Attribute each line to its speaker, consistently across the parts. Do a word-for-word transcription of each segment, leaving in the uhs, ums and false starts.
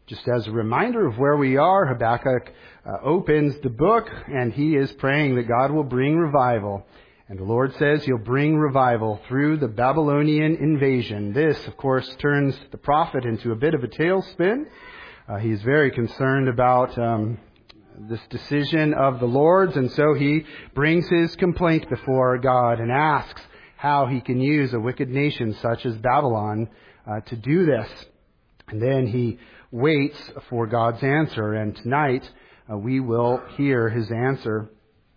Speaker 1: Just as a reminder of where we are, Habakkuk uh, opens the book and he is praying that God will bring revival. And the Lord says He'll bring revival through the Babylonian invasion. This, of course, turns the prophet into a bit of a tailspin. Uh, he's very concerned about um, this decision of the Lord's, and so he brings his complaint before God and asks how he can use a wicked nation such as Babylon uh, to do this. And then he waits for God's answer, and tonight uh, we will hear his answer.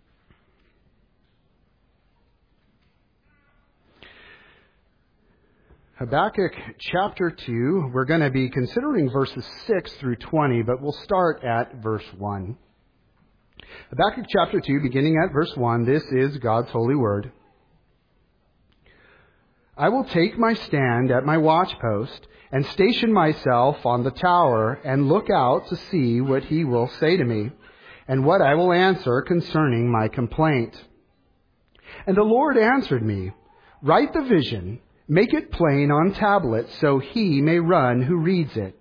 Speaker 1: Habakkuk chapter two, we're going to be considering verses six through twenty, but we'll start at verse one. Habakkuk chapter two, beginning at verse one, this is God's holy word. I will take my stand at my watchpost and station myself on the tower and look out to see what He will say to me and what I will answer concerning my complaint. And the Lord answered me, write the vision, make it plain on tablets so he may run who reads it.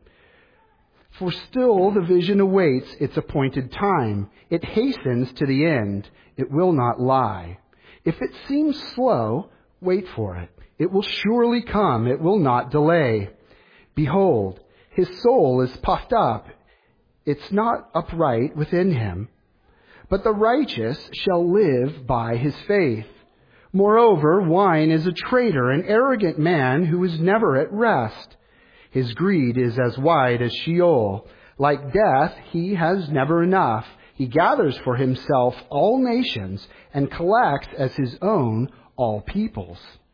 Speaker 1: For still the vision awaits its appointed time. It hastens to the end. It will not lie. If it seems slow, wait for it. It will surely come. It will not delay. Behold, his soul is puffed up. It's not upright within him. But the righteous shall live by his faith. Moreover, wine is a traitor, an arrogant man who is never at rest. His greed is as wide as Sheol. Like death, he has never enough. He gathers for himself all nations and collects as his own all peoples.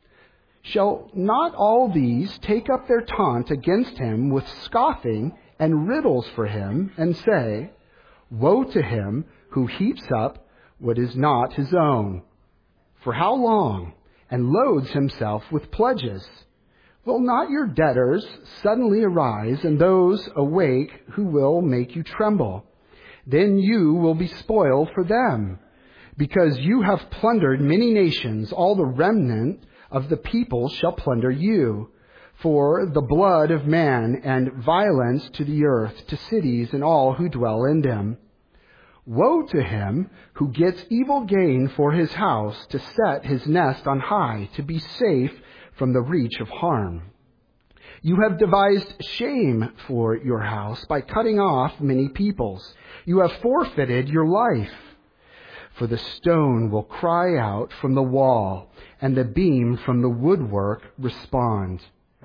Speaker 1: Shall not all these take up their taunt against him with scoffing and riddles for him and say, woe to him who heaps up what is not his own? For how long? And loads himself with pledges. Will not your debtors suddenly arise, and those awake who will make you tremble? Then you will be spoiled for them, because you have plundered many nations. All the remnant of the people shall plunder you. For the blood of man and violence to the earth, to cities and all who dwell in them. Woe to him who gets evil gain for his house, to set his nest on high, to be safe from the reach of harm. You have devised shame for your house by cutting off many peoples. You have forfeited your life. For the stone will cry out from the wall, and the beam from the woodwork respond.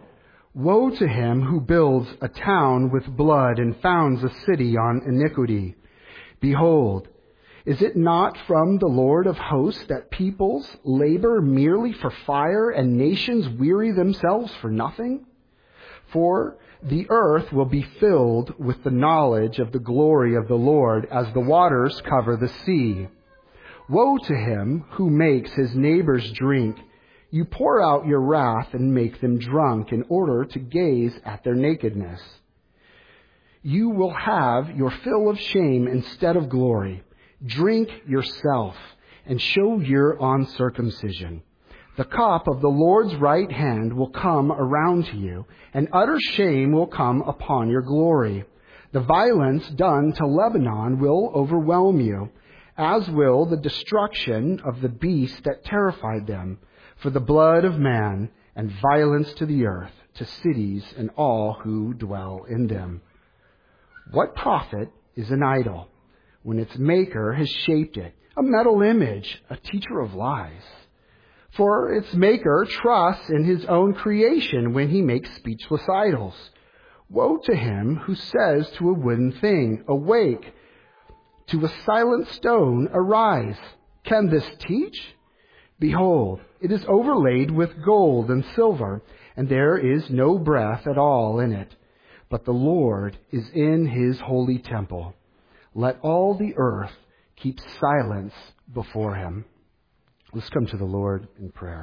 Speaker 1: Woe to him who builds a town with blood and founds a city on iniquity. Behold, is it not from the Lord of hosts that peoples labor merely for fire and nations weary themselves for nothing? For the earth will be filled with the knowledge of the glory of the Lord as the waters cover the sea. Woe to him who makes his neighbors drink. You pour out your wrath and make them drunk in order to gaze at their nakedness. You will have your fill of shame instead of glory. Drink yourself and show your uncircumcision. The cup of the Lord's right hand will come around to you, and utter shame will come upon your glory. The violence done to Lebanon will overwhelm you, as will the destruction of the beast that terrified them, for the blood of man and violence to the earth, to cities and all who dwell in them. What profit is an idol when its maker has shaped it, a metal image, a teacher of lies? For its maker trusts in his own creation when he makes speechless idols. Woe to him who says to a wooden thing, awake, to a silent stone, arise. Can this teach? Behold, it is overlaid with gold and silver, and there is no breath at all in it. But the Lord is in his holy temple. Let all the earth keep silence before him. Let's come to the Lord in prayer.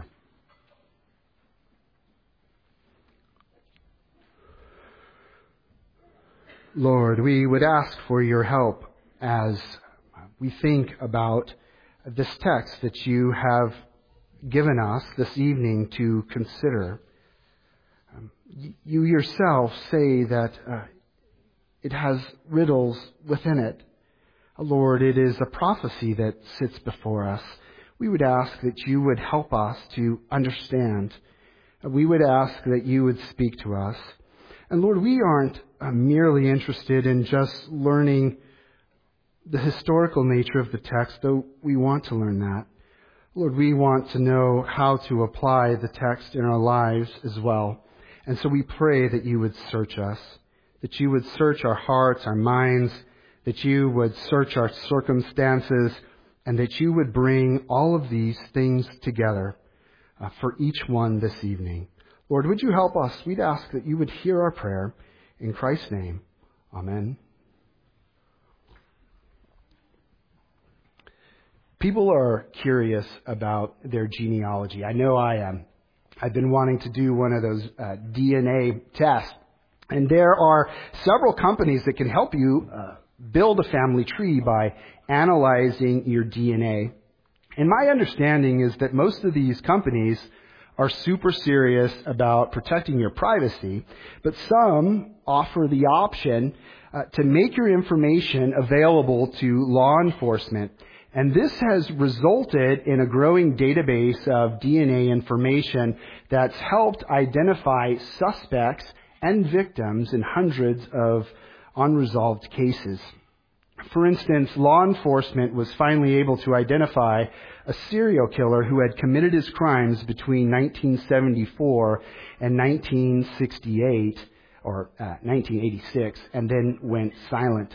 Speaker 1: Lord, we would ask for your help as we think about this text that you have given us this evening to consider. Um, you yourself say that uh, It has riddles within it. Lord, it is a prophecy that sits before us. We would ask that you would help us to understand. We would ask that you would speak to us. And Lord, we aren't uh, merely interested in just learning the historical nature of the text, though we want to learn that. Lord, we want to know how to apply the text in our lives as well. And so we pray that you would search us, that you would search our hearts, our minds, that you would search our circumstances, and that you would bring all of these things together uh, for each one this evening. Lord, would you help us? We'd ask that you would hear our prayer. In Christ's name, amen. People are curious about their genealogy. I know I am. I've been wanting to do one of those uh, D N A tests. And there are several companies that can help you uh, build a family tree by analyzing your D N A. And my understanding is that most of these companies are super serious about protecting your privacy, but some offer the option uh, to make your information available to law enforcement. And this has resulted in a growing database of D N A information that's helped identify suspects and victims in hundreds of unresolved cases. For instance, law enforcement was finally able to identify a serial killer who had committed his crimes between nineteen seventy-four and nineteen sixty-eight, or uh, nineteen eighty-six, and then went silent.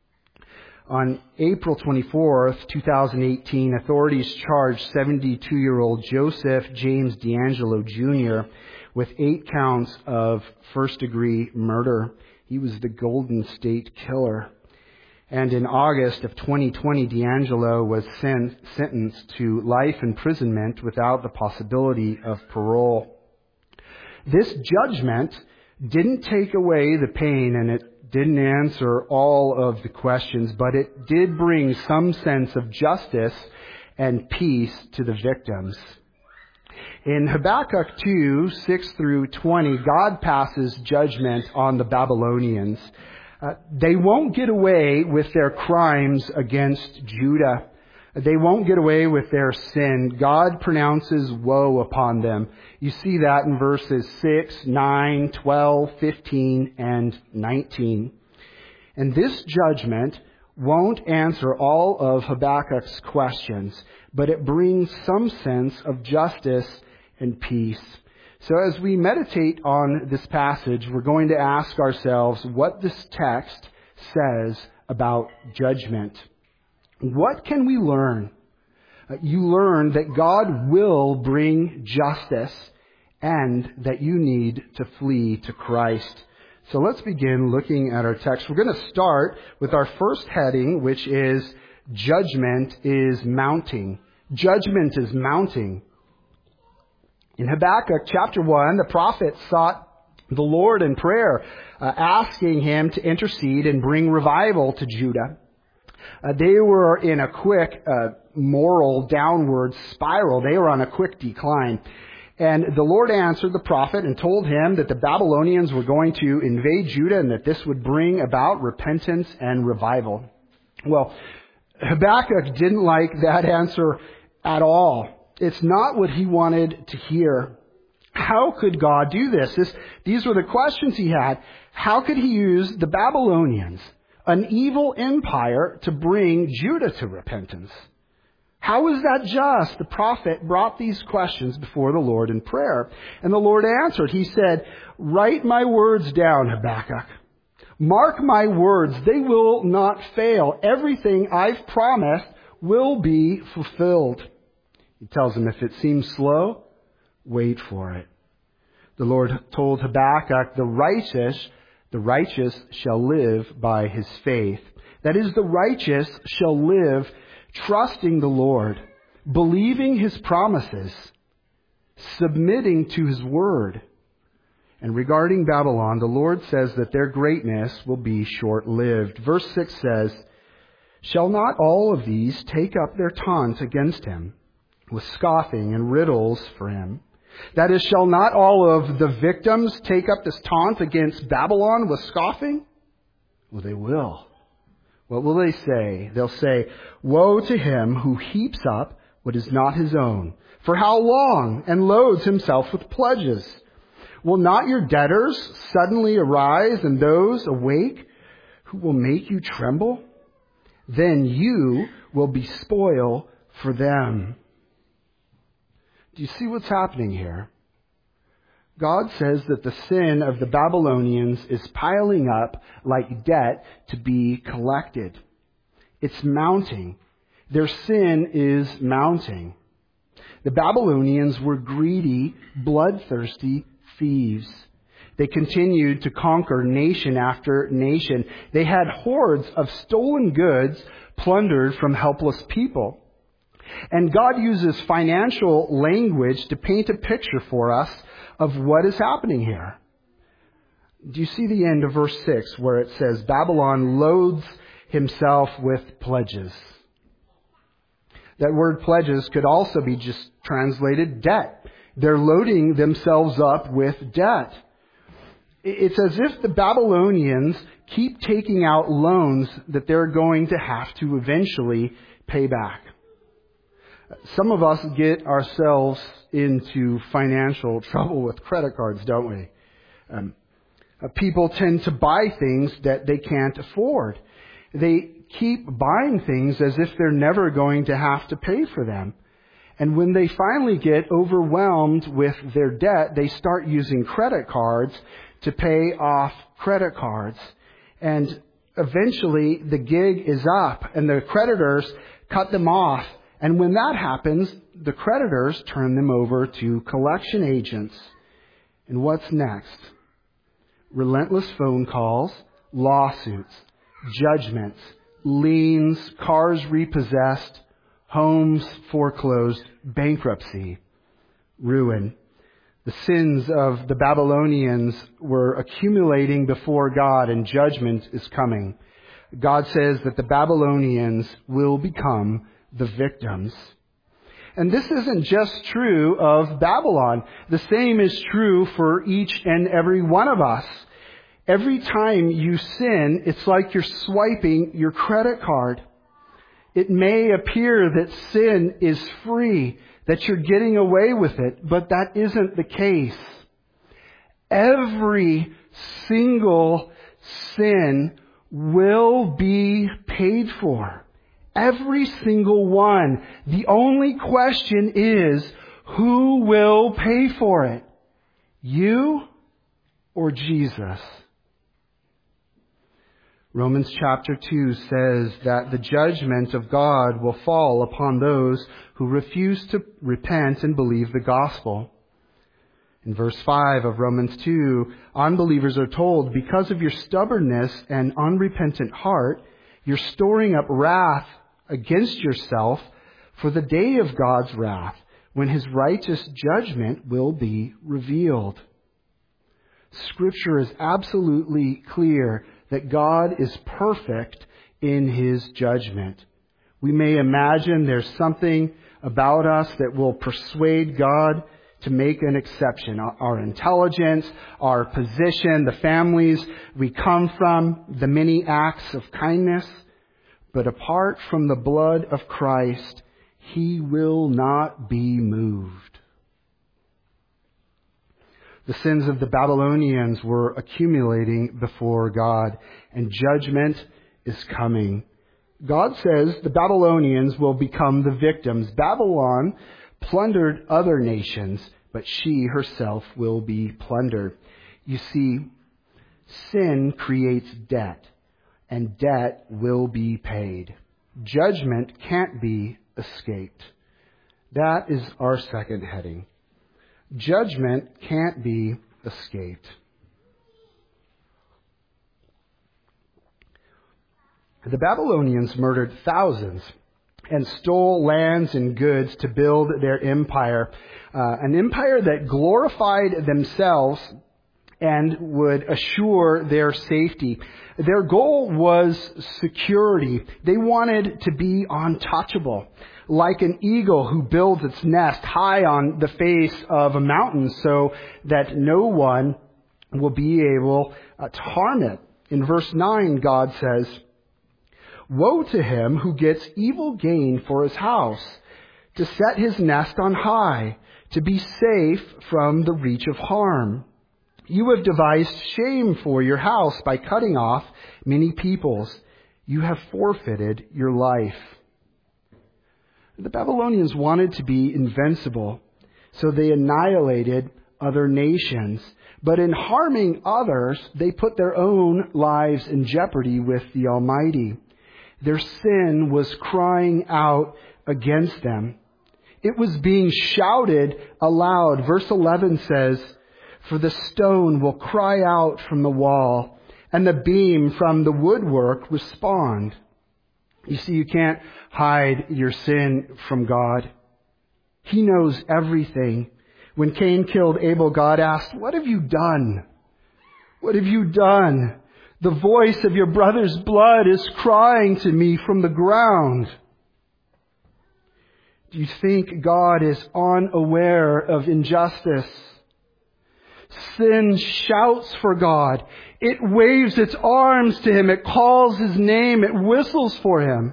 Speaker 1: On April twenty-fourth, twenty eighteen, authorities charged seventy-two-year-old Joseph James DeAngelo Junior with eight counts of first-degree murder. He was the Golden State Killer. And in August of twenty twenty, DeAngelo was sen- sentenced to life imprisonment without the possibility of parole. This judgment didn't take away the pain, and it didn't answer all of the questions, but it did bring some sense of justice and peace to the victims. In Habakkuk two, six through twenty, God passes judgment on the Babylonians. Uh, they won't get away with their crimes against Judah. They won't get away with their sin. God pronounces woe upon them. You see that in verses six, nine, twelve, fifteen, and nineteen. And this judgment won't answer all of Habakkuk's questions, but it brings some sense of justice and peace. So as we meditate on this passage, we're going to ask ourselves what this text says about judgment. What can we learn? You learn that God will bring justice and that you need to flee to Christ. So let's begin looking at our text. We're going to start with our first heading, which is Judgment is Mounting. Judgment is mounting. In Habakkuk chapter one, the prophet sought the Lord in prayer, uh, asking him to intercede and bring revival to Judah. Uh, they were in a quick uh, moral downward spiral. They were on a quick decline. And the Lord answered the prophet and told him that the Babylonians were going to invade Judah and that this would bring about repentance and revival. Well, Habakkuk didn't like that answer at all. It's not what he wanted to hear. How could God do this? this? These were the questions he had. How could he use the Babylonians, an evil empire, to bring Judah to repentance? How is that just? The prophet brought these questions before the Lord in prayer. And the Lord answered. He said, "Write my words down, Habakkuk. Mark my words. They will not fail. Everything I've promised will be fulfilled." He tells him, if it seems slow, wait for it. The Lord told Habakkuk, the righteous, the righteous shall live by his faith. That is, the righteous shall live trusting the Lord, believing his promises, submitting to his word. And regarding Babylon, the Lord says that their greatness will be short-lived. Verse six says, "Shall not all of these take up their taunt against him, with scoffing and riddles for him? That is, shall not all of the victims take up this taunt against Babylon with scoffing?" Well, they will. What will they say? They'll say, "Woe to him who heaps up what is not his own. For how long? And loads himself with pledges. Will not your debtors suddenly arise, and those awake who will make you tremble? Then you will be spoil for them." Do you see what's happening here? God says that the sin of the Babylonians is piling up like debt to be collected. It's mounting. Their sin is mounting. The Babylonians were greedy, bloodthirsty thieves. They continued to conquer nation after nation. They had hordes of stolen goods plundered from helpless people. And God uses financial language to paint a picture for us of what is happening here. Do you see the end of verse six where it says, Babylon loads himself with pledges? That word pledges could also be just translated debt. They're loading themselves up with debt. It's as if the Babylonians keep taking out loans that they're going to have to eventually pay back. Some of us get ourselves into financial trouble with credit cards, don't we? Um, uh, people tend to buy things that they can't afford. They keep buying things as if they're never going to have to pay for them. And when they finally get overwhelmed with their debt, they start using credit cards to pay off credit cards. And eventually the gig is up and the creditors cut them off. And when that happens, the creditors turn them over to collection agents. And what's next? Relentless phone calls, lawsuits, judgments, liens, cars repossessed, homes foreclosed, bankruptcy, ruin. The sins of the Babylonians were accumulating before God, and judgment is coming. God says that the Babylonians will become the victims. And this isn't just true of Babylon. The same is true for each and every one of us. Every time you sin, it's like you're swiping your credit card. It may appear that sin is free, that you're getting away with it, but that isn't the case. Every single sin will be paid for. Every single one. The only question is, who will pay for it? You or Jesus? Romans chapter two says that the judgment of God will fall upon those who refuse to repent and believe the gospel. In verse five of Romans two, unbelievers are told, because of your stubbornness and unrepentant heart, you're storing up wrath against yourself for the day of God's wrath, when His righteous judgment will be revealed. Scripture is absolutely clear that God is perfect in His judgment. We may imagine there's something about us that will persuade God to make an exception. Our intelligence, our position, the families we come from, the many acts of kindness. But apart from the blood of Christ, He will not be moved. The sins of the Babylonians were accumulating before God, and judgment is coming. God says the Babylonians will become the victims. Babylon plundered other nations, but she herself will be plundered. You see, sin creates debt, and debt will be paid. Judgment can't be escaped. That is our second heading. Judgment can't be escaped. The Babylonians murdered thousands and stole lands and goods to build their empire, uh, an empire that glorified themselves and would assure their safety. Their goal was security. They wanted to be untouchable, like an eagle who builds its nest high on the face of a mountain so that no one will be able uh, to harm it. In verse nine, God says, "Woe to him who gets evil gain for his house, to set his nest on high, to be safe from the reach of harm. You have devised shame for your house by cutting off many peoples. You have forfeited your life." The Babylonians wanted to be invincible, so they annihilated other nations. But in harming others, they put their own lives in jeopardy with the Almighty. Their sin was crying out against them. It was being shouted aloud. Verse eleven says, "For the stone will cry out from the wall, and the beam from the woodwork respond." You see, you can't hide your sin from God. He knows everything. When Cain killed Abel, God asked, "What have you done? What have you done? The voice of your brother's blood is crying to me from the ground." Do you think God is unaware of injustice? Sin shouts for God. It waves its arms to Him. It calls His name. It whistles for Him.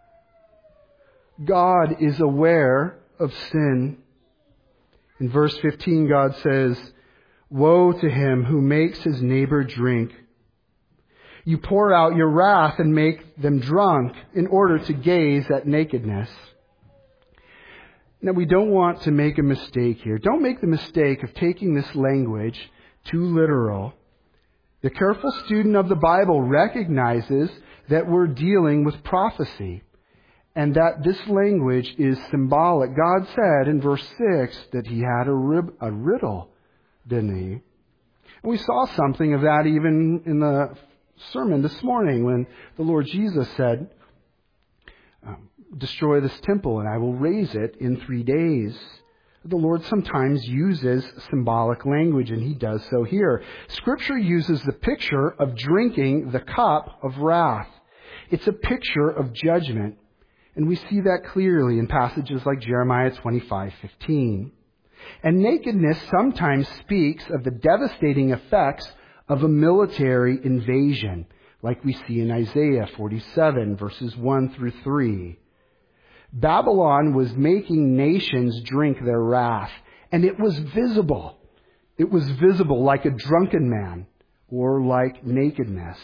Speaker 1: God is aware of sin. In verse fifteen, God says, "Woe to him who makes his neighbor drink. You pour out your wrath and make them drunk in order to gaze at nakedness." Now, we don't want to make a mistake here. Don't make the mistake of taking this language too literal. The careful student of the Bible recognizes that we're dealing with prophecy and that this language is symbolic. God said in verse six that He had a, rib, a riddle, didn't He? And we saw something of that even in the sermon this morning when the Lord Jesus said, um, "Destroy this temple and I will raise it in three days." The Lord sometimes uses symbolic language, and He does so here. Scripture uses the picture of drinking the cup of wrath. It's a picture of judgment, and we see that clearly in passages like Jeremiah twenty-five fifteen. And nakedness sometimes speaks of the devastating effects of a military invasion, like we see in Isaiah forty-seven, verses one through three. Babylon was making nations drink their wrath, and it was visible. It was visible like a drunken man or like nakedness.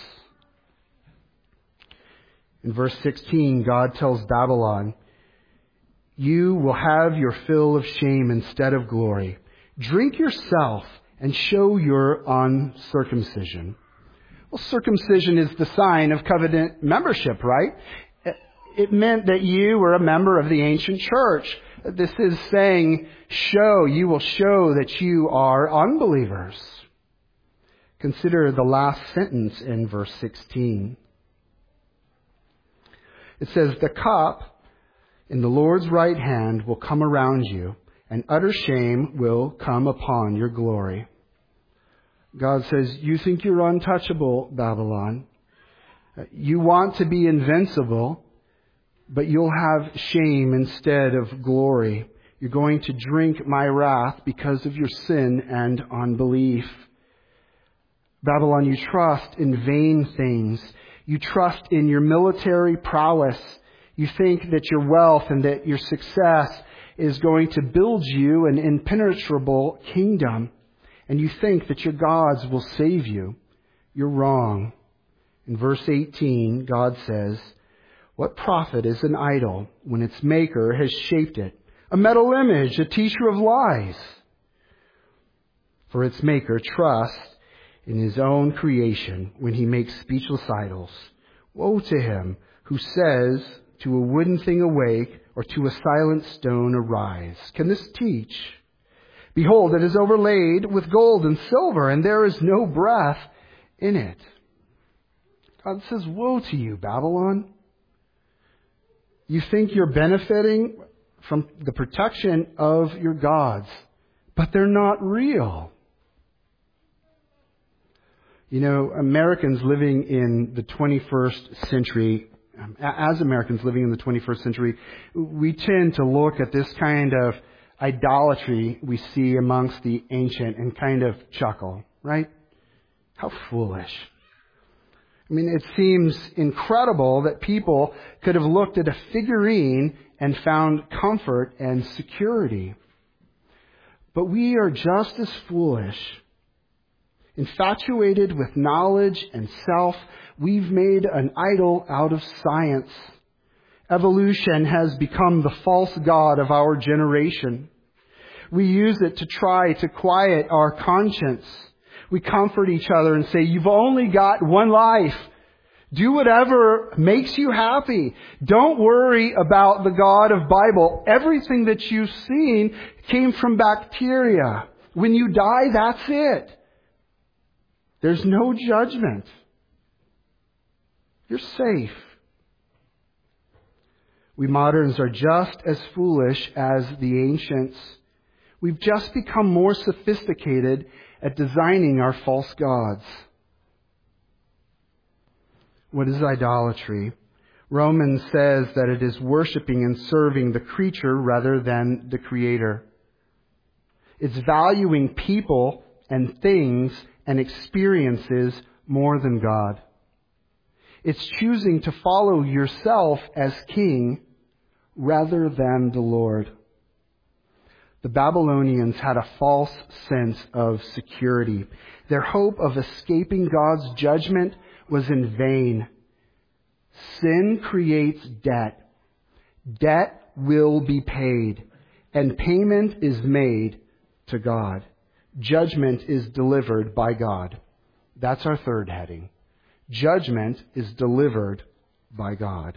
Speaker 1: In verse sixteen, God tells Babylon, "You will have your fill of shame instead of glory. Drink yourself and show your uncircumcision." Well, circumcision is the sign of covenant membership, right? It meant that you were a member of the ancient church. This is saying, show, you will show that you are unbelievers. Consider the last sentence in verse sixteen. It says, "The cup in the Lord's right hand will come around you, and utter shame will come upon your glory." God says, you think you're untouchable, Babylon. You want to be invincible, but you'll have shame instead of glory. You're going to drink my wrath because of your sin and unbelief. Babylon, you trust in vain things. You trust in your military prowess. You think that your wealth and that your success is going to build you an impenetrable kingdom. And you think that your gods will save you. You're wrong. In verse eighteen, God says, "What profit is an idol when its maker has shaped it? A metal image, a teacher of lies. For its maker trusts in his own creation when he makes speechless idols. Woe to him who says to a wooden thing awake, or to a silent stone arise. Can this teach? Behold, it is overlaid with gold and silver, and there is no breath in it." God says, woe to you, Babylon. You think you're benefiting from the protection of your gods, but they're not real. You know, Americans living in the twenty-first century, as Americans living in the twenty-first century, we tend to look at this kind of idolatry we see amongst the ancient and kind of chuckle, right? How foolish. I mean, it seems incredible that people could have looked at a figurine and found comfort and security. But we are just as foolish. Infatuated with knowledge and self, we've made an idol out of science. Evolution has become the false god of our generation. We use it to try to quiet our conscience. We comfort each other and say, you've only got one life. Do whatever makes you happy. Don't worry about the God of Bible. Everything that you've seen came from bacteria. When you die, that's it. There's no judgment. You're safe. We moderns are just as foolish as the ancients. We've just become more sophisticated at designing our false gods. What is idolatry? Romans says that it is worshiping and serving the creature rather than the Creator. It's valuing people and things and experiences more than God. It's choosing to follow yourself as king rather than the Lord. The Babylonians had a false sense of security. Their hope of escaping God's judgment was in vain. Sin creates debt. Debt will be paid, and payment is made to God. Judgment is delivered by God. That's our third heading. Judgment is delivered by God.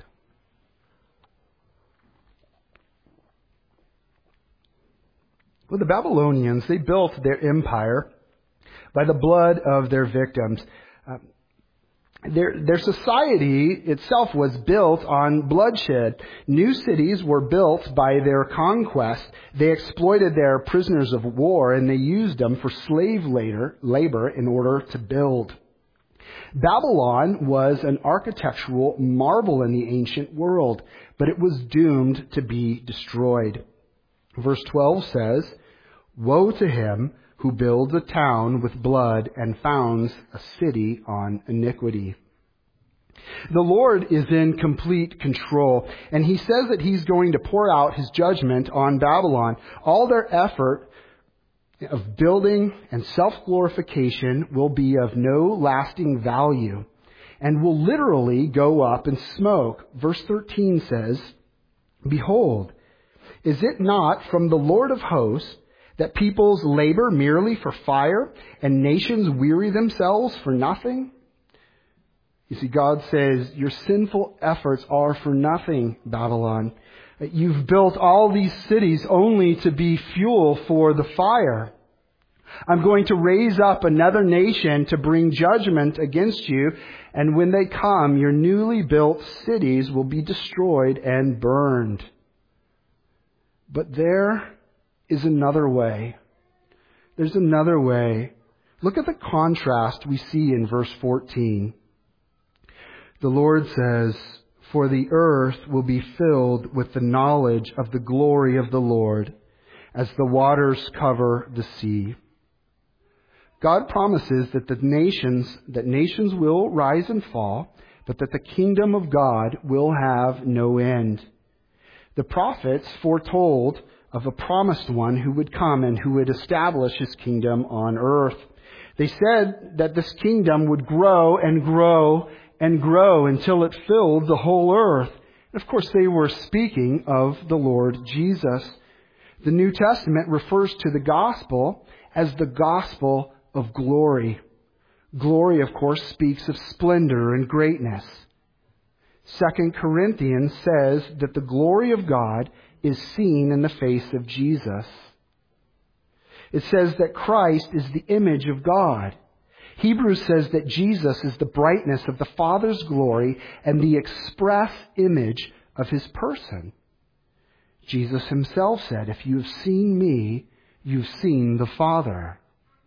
Speaker 1: Well, the Babylonians, they built their empire by the blood of their victims. Uh, their, their society itself was built on bloodshed. New cities were built by their conquest. They exploited their prisoners of war, and they used them for slave labor, labor in order to build. Babylon was an architectural marvel in the ancient world, but it was doomed to be destroyed. Verse twelve says, "Woe to him who builds a town with blood and founds a city on iniquity." The Lord is in complete control, and He says that He's going to pour out His judgment on Babylon. All their effort of building and self-glorification will be of no lasting value and will literally go up in smoke. Verse thirteen says, "Behold, is it not from the Lord of hosts that peoples labor merely for fire and nations weary themselves for nothing?" You see, God says, your sinful efforts are for nothing, Babylon. You've built all these cities only to be fuel for the fire. I'm going to raise up another nation to bring judgment against you, and when they come, your newly built cities will be destroyed and burned. But there is another way. There's another way. Look at the contrast we see in verse fourteen. The Lord says, "For the earth will be filled with the knowledge of the glory of the Lord, as the waters cover the sea." God promises that the nations, that nations will rise and fall, but that the kingdom of God will have no end. The prophets foretold of a promised one who would come and who would establish His kingdom on earth. They said that this kingdom would grow and grow and grow until it filled the whole earth. And of course, they were speaking of the Lord Jesus. The New Testament refers to the gospel as the gospel of glory. Glory, of course, speaks of splendor and greatness. Second Corinthians says that the glory of God is seen in the face of Jesus. It says that Christ is the image of God. Hebrews says that Jesus is the brightness of the Father's glory and the express image of His person. Jesus Himself said, "If you have seen me, you've seen the Father."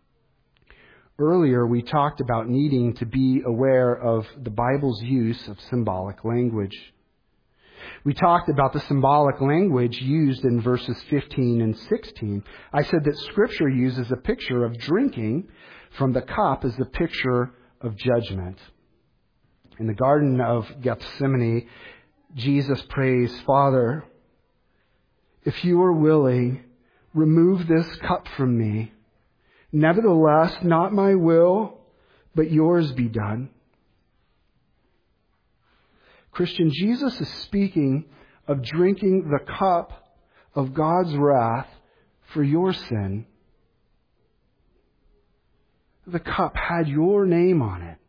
Speaker 1: Earlier, we talked about needing to be aware of the Bible's use of symbolic language. We talked about the symbolic language used in verses fifteen and sixteen. I said that Scripture uses a picture of drinking from the cup as a picture of judgment. In the Garden of Gethsemane, Jesus prays, Father, if you are willing, remove this cup from me. Nevertheless, not my will, but yours be done. Christian, Jesus is speaking of drinking the cup of God's wrath for your sin. The cup had your name on it.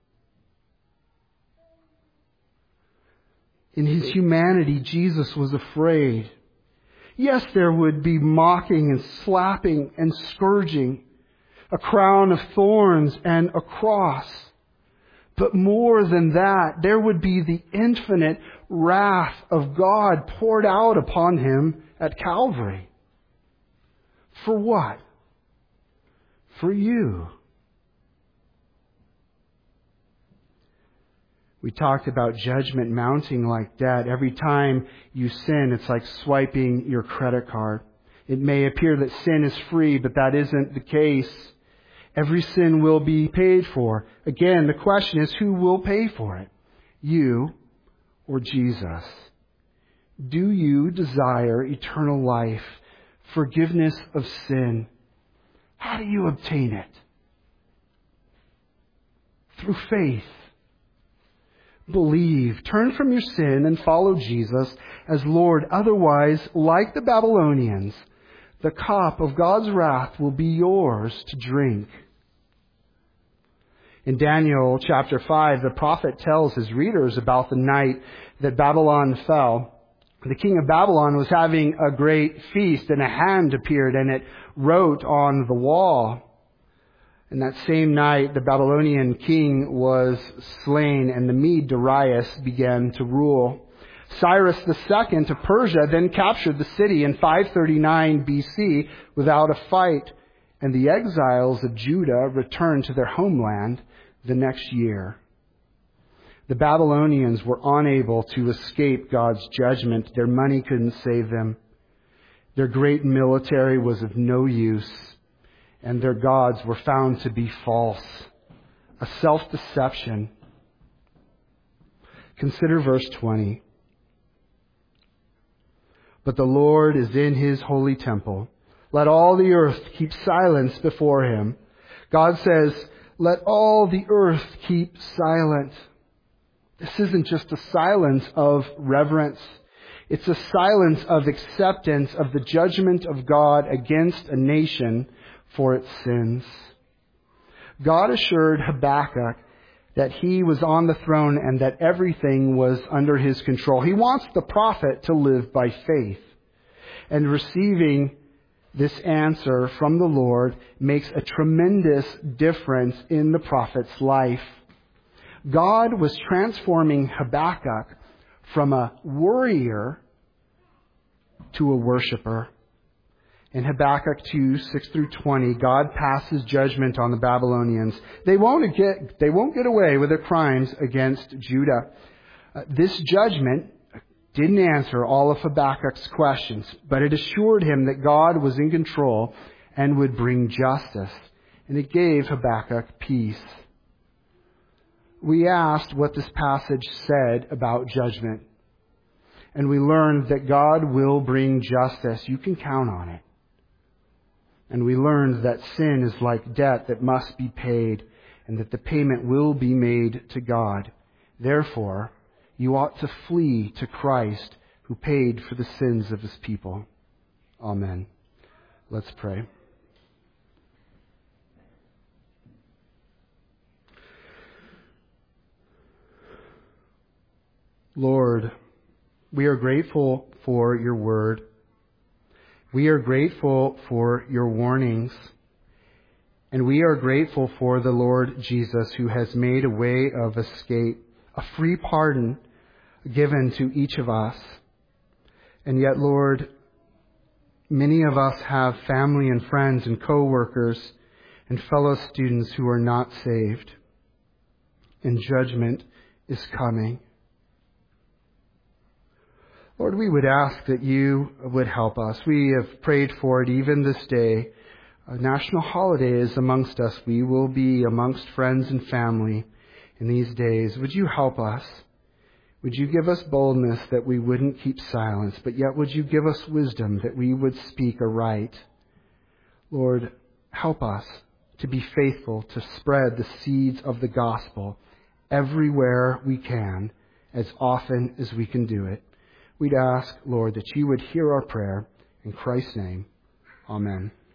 Speaker 1: In his humanity, Jesus was afraid. Yes, there would be mocking and slapping and scourging, a crown of thorns and a cross. But more than that, there would be the infinite wrath of God poured out upon him at Calvary. For what? For you. We talked about judgment mounting like that. Every time you sin, it's like swiping your credit card. It may appear that sin is free, but that isn't the case. Every sin will be paid for. Again, the question is, who will pay for it? You or Jesus? Do you desire eternal life, forgiveness of sin? How do you obtain it? Through faith. Believe. Turn from your sin and follow Jesus as Lord. Otherwise, like the Babylonians, the cup of God's wrath will be yours to drink. In Daniel chapter five, the prophet tells his readers about the night that Babylon fell. The king of Babylon was having a great feast, and a hand appeared and it wrote on the wall. And that same night, the Babylonian king was slain, and the Mede Darius began to rule. Cyrus the Second of Persia then captured the city in five thirty-nine B C without a fight, and the exiles of Judah returned to their homeland the next year. The Babylonians were unable to escape God's judgment. Their money couldn't save them. Their great military was of no use. And their gods were found to be false, a self-deception. Consider verse twenty. But the Lord is in his holy temple. Let all the earth keep silence before him. God says, let all the earth keep silent. This isn't just a silence of reverence. It's a silence of acceptance of the judgment of God against a nation for its sins. God assured Habakkuk that he was on the throne and that everything was under his control. He wants the prophet to live by faith. And receiving this answer from the Lord makes a tremendous difference in the prophet's life. God was transforming Habakkuk from a worrier to a worshiper. In Habakkuk two, six through twenty, God passes judgment on the Babylonians. They won't get, they won't get away with their crimes against Judah. Uh, this judgment didn't answer all of Habakkuk's questions, but it assured him that God was in control and would bring justice. And it gave Habakkuk peace. We asked what this passage said about judgment. And we learned that God will bring justice. You can count on it. And we learned that sin is like debt that must be paid, and that the payment will be made to God. Therefore, you ought to flee to Christ, who paid for the sins of his people. Amen. Let's pray. Lord, we are grateful for your word. We are grateful for your warnings. And we are grateful for the Lord Jesus, who has made a way of escape, a free pardon given to each of us. And yet, Lord, many of us have family and friends and co-workers and fellow students who are not saved. And judgment is coming. Lord, we would ask that you would help us. We have prayed for it even this day. A national holiday is amongst us. We will be amongst friends and family. in these days. Would you help us? Would you give us boldness that we wouldn't keep silence, but yet would you give us wisdom that we would speak aright? Lord, help us to be faithful to spread the seeds of the gospel everywhere we can, as often as we can do it. We'd ask, Lord, that you would hear our prayer. In Christ's name, amen.